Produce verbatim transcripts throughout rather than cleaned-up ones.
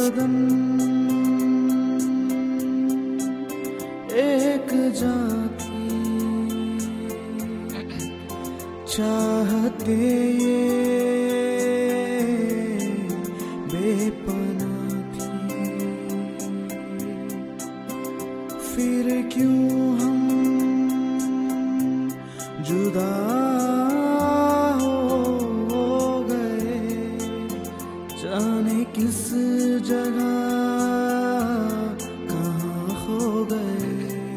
बदन एक जाती चाहते ये बेपनाह थी, फिर क्यों हम जुदा हो गए, जाने किस जगह कहाँ खो गए।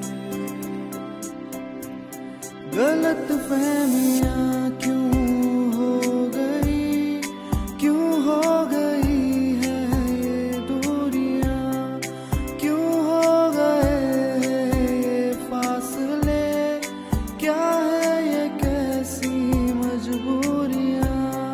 गलत फहमियाँ क्यों हो गई, क्यों हो गई है ये दूरियां, क्यों हो गए ये फासले, क्या है ये कैसी मजबूरियां।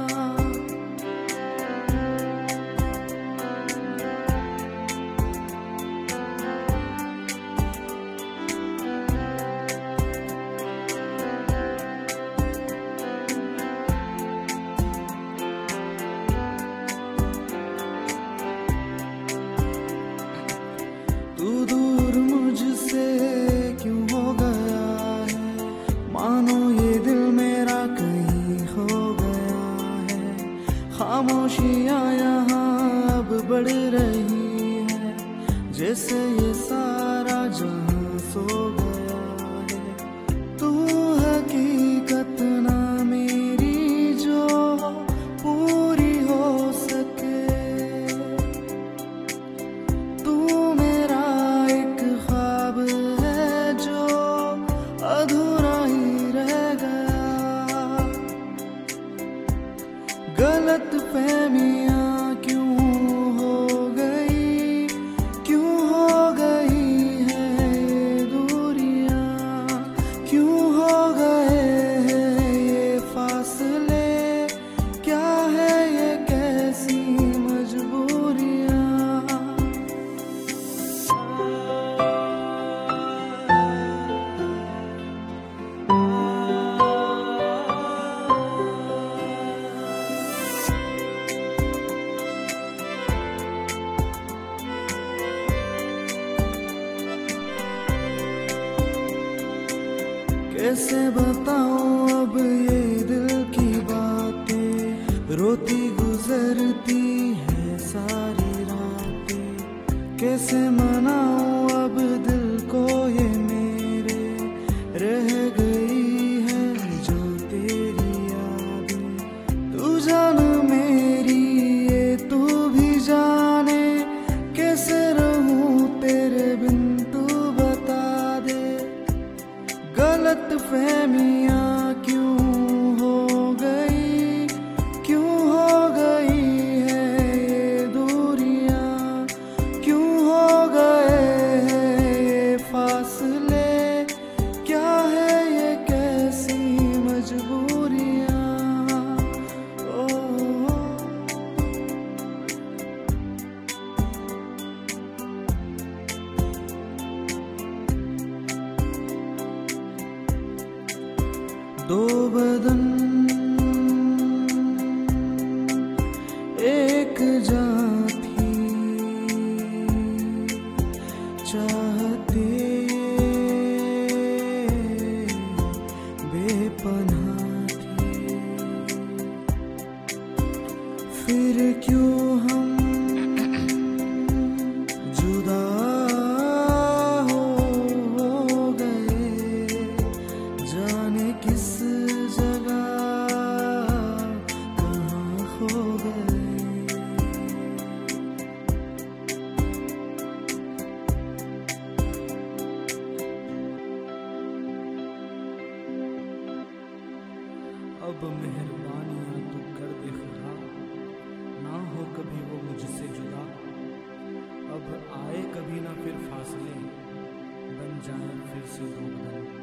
तू दूर मुझसे क्यों हो गया है, मानो ये दिल मेरा कहीं खो गया है। खामोशियाँ यहाँ अब बढ़ रही है, जैसे ये सारा जहां सो गया है। तू हकीकत ना मेरी जो पूरी हो सके, अधूरा ही रह गया। गलत फहमियाँ क्यों हो गई, क्यों हो गई है ये दूरियां, क्यों हो गए हैं ये फासले, क्या है ये कैसी मजबूरियां। कैसे बताऊं अब ये दिल की बातें, रोती गुजरती है सारी रातें। कैसे मनाऊं अब दिल को ये मेरे, रह गई है जो तेरी यादें। तू जान मेरी ये तू भी जाने, कैसे रहूं तेरे बिन तू बता दे। गलत फहमियाँ क्यों हो गई, क्यों हो गई है ये दूरियां, क्यों हो गए हैं ये फासले, क्या है ये कैसी मजबूरियां। ओ, ओ, दो बदन एक जाती चाहते बेपनाह थी, फिर क्यों हम जुदा हो गए, जाने किस जगह कहाँ खो गए। अब मेहरबानियाँ तू कर दे खुदा, ना हो कभी वो मुझसे जुदा। अब आए कभी ना फिर फासले, बन जाए फिर से दो बदन।